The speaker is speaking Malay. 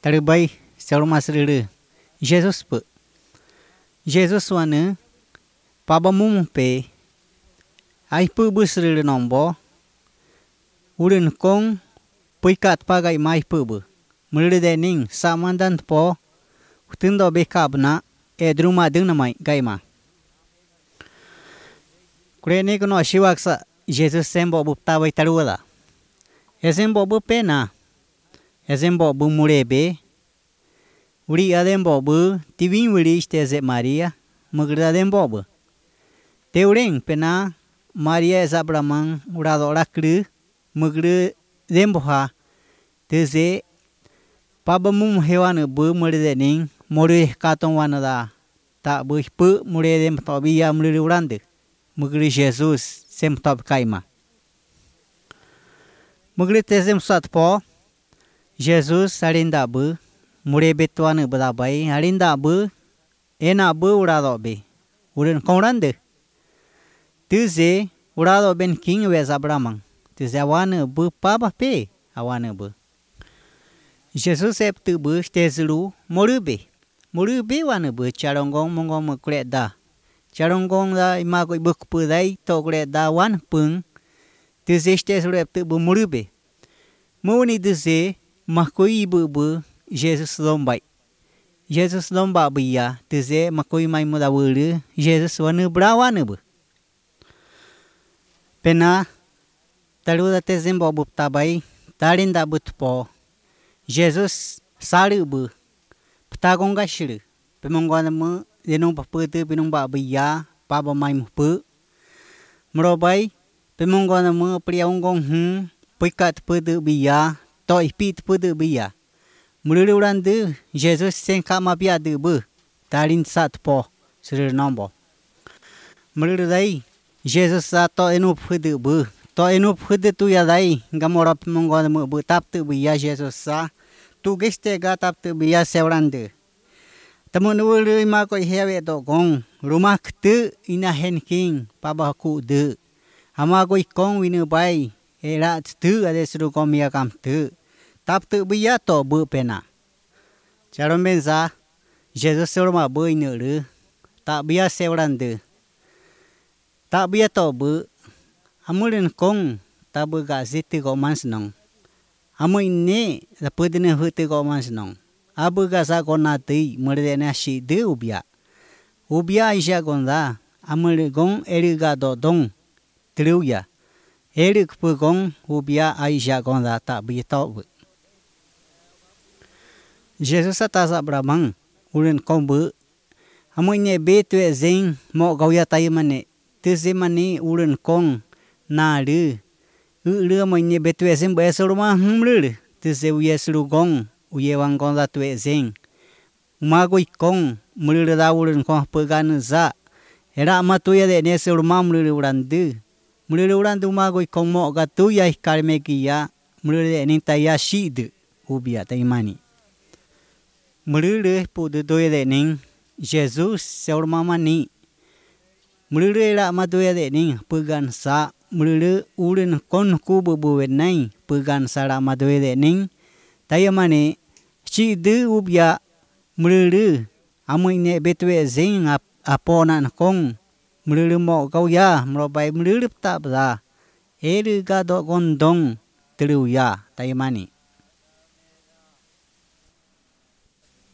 Terbaik serumah serere. Jesus pe. Jesus wana paba mumpe. Ai pe serere nombo. Urin kong puikat pagai mai pe be. Merere dening samandan po. Utindo bekabna druma ding namai gaima. Kurene kono shiwaksa Jesus sembo bupta bai taruada. Esembo bupena. Esembo bu murebe. Uri adembo bu tivin wiri isteze Maria. Magrada dembo bu. Teureng pena Maria esabraman urado rakru. Magre dembo ha. Teze pabamum hewan bu muredening. Muri katon wanada. Tak bu pu muredem tobia muri urande. Magre Jesus sem tob kaima. Magre tezem sat po. Jesus arinda bu. Mure betuan berabai. Arinda bu. Ena bu urado be. Urin kongrande. Tuze urado ben king wes abramang. Tuze awana bu paba pe. Awana bu. Jesus eptu bu stezulu morube. Morube wana bu charongong mongom kreda. Charongong da imago ibuk pudai to kreda wan pung. Tuze stezulu eptu bu morube. Moni tuze makoi ibu bu Jesus lombai. Jesus lomba biya tuze makoi mai muda wulu Jesus wana brawana bu. Pena taruda tezembo bu tabai tarinda butpo. Jesus sari bu. Ptagonga shiru. Pemongwana mu denong paputu pinong ba biya paba mai mupu. Merobai pemongwana mu priyaunggong puikat putu biya to ipit putu biya. Mulurandu Jesus sengka mapia de bu. Tarin sat po sir nombo. Muludai Jesus sato enu putu bu. To enu putu tu ya dai gamora pemongwana mu bu tap tu biya Jesus sa. Tu geste ga tap tu biya seurandu. Tamun ulu ima ko hewe to gong. Rumah ketu ina hen king paba ku de. Ama ko ikong winu bai. Era tu ada suruh komia kam tu. Tap tu biya to bu pena. Caron benza Jesus surma bu inuru. Tak biya seurandu. Tak biya to bu. Amulin kong tak bu gazeti ko mansnong. Amu ini lapudine hutu ko mansnong. Abu gaza gona tei merdena shi de ubia. Ubia isya gonda. Amul gong eriga do dong. Triuya. Erik pugong ubia aisya gonda tak biya to bu. Jesus atasa bramang urin kombu amuine betu ezeng mo gauya tayo mane teze mane urin kong na ru ulu amuine betu ezeng baesuruma humlur teze uyesuru gong uyewang gong da tu ezeng umago ikong mulur da urin kong pegan za era amatu ya de nesuruma mulur urandu umago ikong mo gatu ya ikarmekia mulur de nintaya shid ubia taimani. Mulure pudu doya de ning Jesus seur mama ni. Mulure la ma doya de ning pegan sa mulure urin kon kubu buwe nai pegan sa la ma doya de ning taya mane si de ubya mulure amu ine betwe zing aponan kong mulure mo kau ya merobai mulure tak bla eri ga do gondong teru ya taya mane.